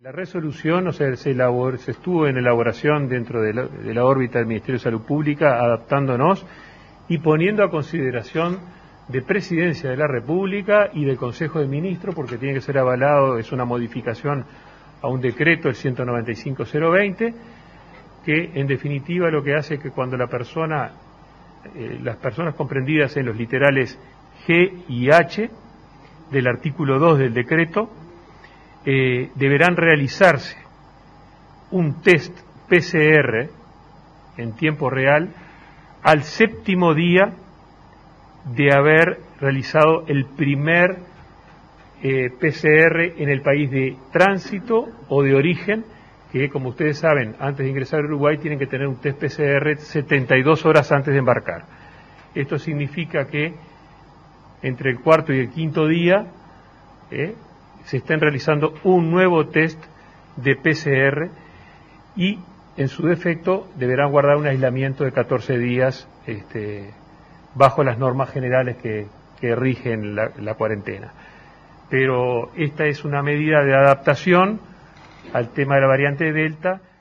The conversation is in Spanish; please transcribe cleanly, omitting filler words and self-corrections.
La resolución, se estuvo en elaboración dentro de la órbita del Ministerio de Salud Pública, adaptándonos y poniendo a consideración de Presidencia de la República y del Consejo de Ministros, porque tiene que ser avalado, es una modificación a un decreto, el 195-020, que en definitiva lo que hace es que cuando las personas comprendidas en los literales G y H del artículo 2 del decreto, deberán realizarse un test PCR en tiempo real al 7º día de haber realizado el primer PCR en el país de tránsito o de origen, que como ustedes saben, antes de ingresar a Uruguay tienen que tener un test PCR 72 horas antes de embarcar. Esto significa que entre el 4º y el 5º día se estén realizando un nuevo test de PCR y en su defecto deberán guardar un aislamiento de 14 días bajo las normas generales que rigen la cuarentena. Pero esta es una medida de adaptación al tema de la variante Delta.